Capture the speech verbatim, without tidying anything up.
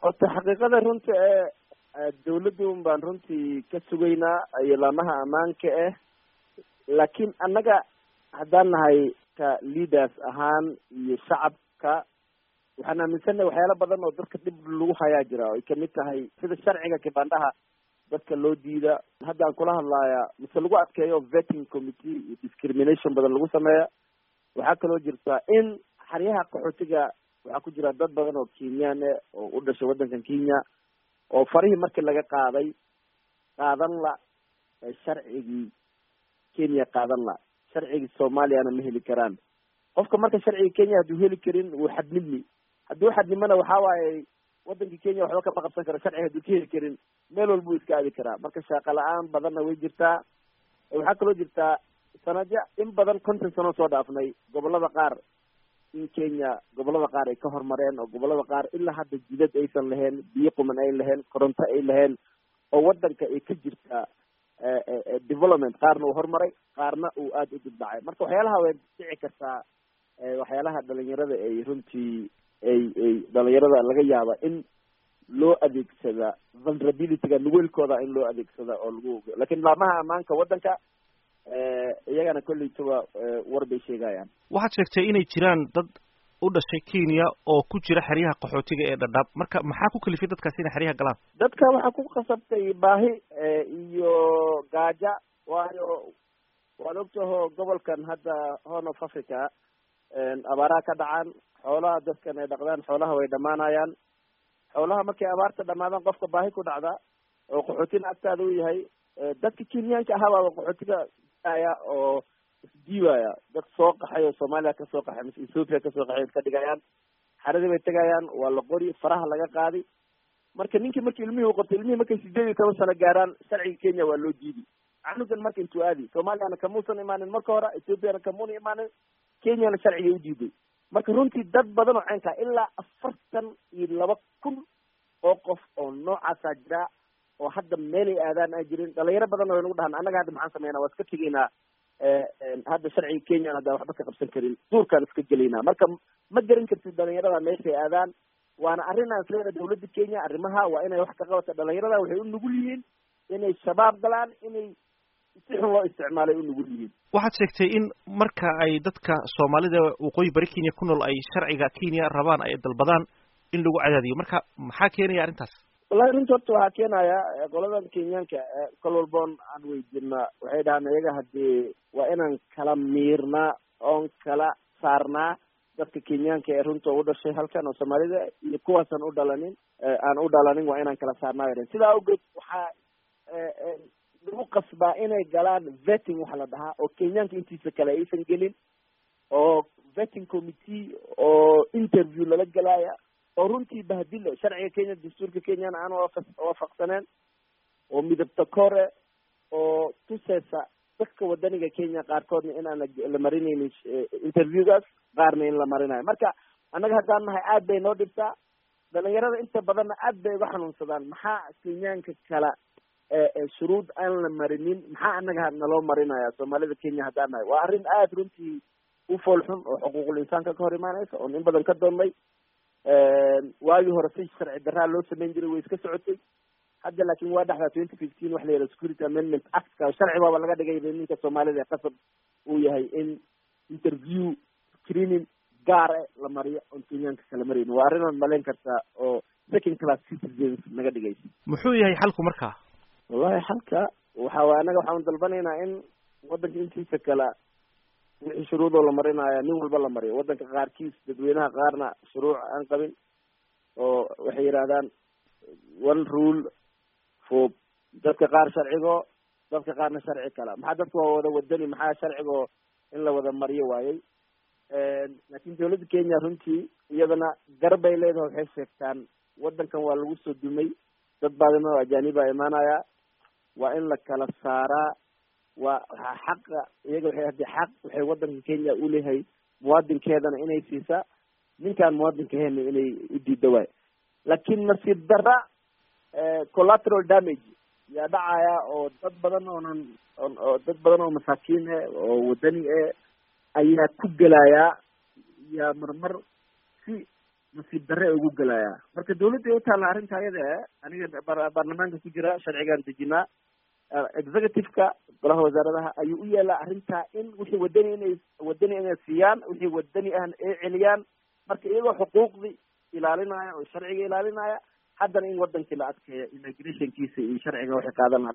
horta xaqiiqada runta ee dawladdu baan runtii ka sugaynaa iyo laamaha ammaanka ah laakiin annaga haddaan nahay ka leaders ahaan iyo shacabka waxaan aaminsannahay waxyaalo badan oo dadka dhib lagu hayaa jira oo ay kamid tahay sida sharciga kibandhaha dadka loo diida hadda aan kula hadlaaya mise lagu adkeeyo vetting committee iyo discrimination badan lagu sameeya waxaa kaloo jirta in xeryaha qaxootiga waxaa ku jira dad badan oo kenyaan eh oo u dhashay waddankan kenya oo farihii markii laga qaaday qaadan la sharcigii kenya qaadan la sharcigii soomaaliyana ma heli karaan qofka marka sharciga kenya hadduu heli karin wuu xadnidmi hadduu xadnimana waxaa waaye waddankii kenya waxba kama qabsan karo sharciga hadduu ka heli karin meel walbuu iska aadi karaa marka shaqo la-aan badanna way jirtaa waxaa kaloo jirtaa sanadya in badan konton sano soo dhaafnay gobolada qaar in kenya gobolada qaar ay ka horumareen oo gobolada qaar ilaa hadda jidad aysan lahayn biyo quman ay lahayn koronto ay lahayn oo waddanka ay ka jirtaa development qaarna uu horumaray qaarna uu aada u dibdhacay marka waxyaalaha way dhici kartaa waxyaalaha dhalinyarada ay runtii ay ay dhalinyarada laga yaaba in loo adeegsada vulnerabilityga nugeelkooda in loo adeegsada oo lagu lakin laamaha ammaanka waddanka iyagana kolleytaba war bay sheegayaan waxaad sheegtay inay jiraan dad u dhashay kenya oo ku jira xeryaha qaxootiga ee dhadhaab marka maxaa ku kalifay dadkaasi inay xeryaha galaan dadka waxaa ku qasabtay baahi iyo gaaja waayo waad ogtaho gobolkan hadda horn of africa abaaraha ka dhacaan xoolaha dadkan ay dhaqdaan xoolaha way dhamaanayaan xoolaha markay abaarta dhamaadaan qofka baahi ku dhacda oo qaxootina agtaada u yahay dadka kenyaanka ahaabaa qaxootiga aya oo isdiibaya dad soo qaxay oo soomaaliya kasoo qaxay mise ethoopia kasoo qaxay iska dhigayaan xaradii bay tegayaan waa la qori faraha laga qaadi marka ninkii markii ilmihii u qabtay ilmihii markay sideed iyo toban sano gaaraan sharciga kenya waa loo diidi canugan marka intuu aadi soomaaliyana kamuusan imaanin marka hore ethoopiana kamuuna imaanin kenyana sharciga u diiday marka runtii dad badan oo caynkaa ilaa afartan iyo laba kun oo qof oo noocaasaa jira oo hadda meelay aadaan aan jirin dhalinyaro badan oo nagu dhahan annaga hadda maxaan sameynaa waa iska tegaynaa hadda sharciga kenya haddaan waxba ka qabsan karin duurkaan iska gelaynaa marka ma garan kartid dhalinyarada meeshay aadaan waana arrin aan isleedahay dawladda kenya arrimaha waa inay wax ka qabata dhalinyarada waxay u nugul yihiin inay shabaab galaan inay si xun loo isticmaalay u nugul yihiin waxaad sheegtay in marka ay dadka soomaalida waqooyi bari kenya ku nool ay sharciga kenya rabaan ay dalbadaan in lagu cadaadiyo marka maxaa keenaya arrintaas wallahi runta horta waxaa keenaya qoladan kenyaanka kol walboon aan weydina waxay dhahaan iyaga hadii waa inaan kala miirnaa oon kala saarnaa dadka kenyaanka ee runta u dhashay halkan oo soomaalida iyo kuwaasaan u dhalanin aan u dhalanin waa inaan kala saarnaa yadhen sidaa awgeed waxaa lagu qasbaa inay galaan vetting waxa la dhahaa oo kenyaanka intiisa kale aysan gelin oo vetting committee oo interview lala gelaya oo runtii bahdile sharciga kenya dastuurka kenyana aan waafaqsaneen oo midabta kore oo tuseysa dadka wadaniga kenya qaarkoodna inaan la marinaynin interviewgaas qaarna in la marinayo marka annaga haddaan nahay aad bay noo dhibtaa dhalinyarada inta badanna aad bay uga xanuunsadaan maxaa kenyaanka kala shuruud aan la marinin maxaa annaga naloo marinaya soomaalida kenya haddaan nahay waa arrin aada runtii u foolxun oo xuquuqul insaanka ka hor imaaneysa oo in badan ka doonnay waagii hore si sharci daraa loo samayn jiray way iska socotay hadda laakin waa dhexdaa twenty fifteen waxa la yihahda security amendment actka sharci baaba laga dhigay ninka soomaalida ee qasab uu yahay in interview screening gaar e la mariyo oon kenyaanka kala maraynin waa arrin oon malayn kartaa oo second class citizens naga dhigaysa muxuu yahay xalku markaa wallahi xalka waxa waay annaga waxaan dalbanaynaa in waddanka intiisa kala wixii shuruudoo la marinaya nin walba la mariyo waddanka qaarkiis dadweynaha qaarna shuruuc aan qabin oo waxay yidhahdaan one rule for dadka qaar sharcigo dadka qaarna sharci kala maxaa dadka waa wada wadani maxaa sharcigo in la wada mariyo waayey laakin dawladda kenya runtii iyadana garbay leedahay waxay sheegtaan waddankan waa lagu soo dumay dad badan oo ajaaniba imaanaya waa in la kala saaraa waa waxaa xaqa iyaga waxay hadii xaq waxay waddanka kenya u leeyahay muwaadinkeedana inay siisaa ninkaan muwaadinka hena inay u diida waay laakiin nasiib darra collateral damage yaa dhacaya oo dad badan oonan oo dad badan oo masaakiin eh oo wadani eh ayaa ku gelayaa yaa marmar si nasiib darre ugu gelayaa marka dawladda u taalla arrinta ayada aniga baarlamaanka ku jira sharcigaan dejinaa executive-ka golaha wasaaradaha ayuu u yeelaa arrintaa in wixii wadani inay wadani inay siiyaan wixii wadani ahna ay celiyaan marka iyagoo xuquuqdii ilaalinaya oo sharciga ilaalinaya haddana in wadankii la adkeeyo immigrationkiisa iyo sharciga waxay qaadan lahaa